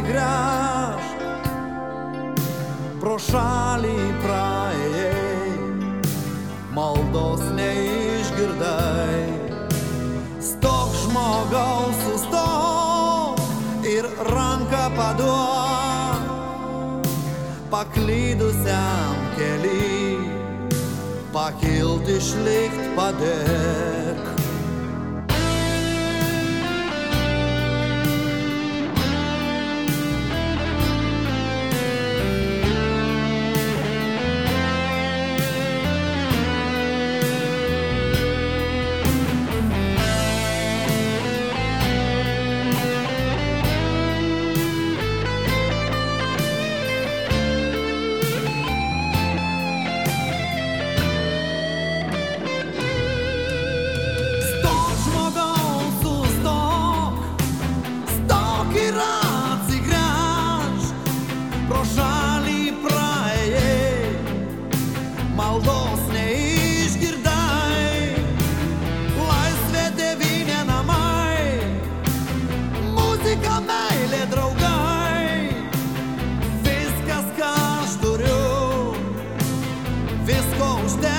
atsigręžk, pro šalį praėjai, maldos neišgirdai. Stok žmogaus, sustok ir ranką paduok paklydusiam kely, pakilt išlikt padėk. Ir atsigręžk, pro šalį praėjai, maldos neišgirdai. Laisvė, tėvynė, namai, muzika, meilė, draugai. Viskas, ką aš turiu, visko užtenka.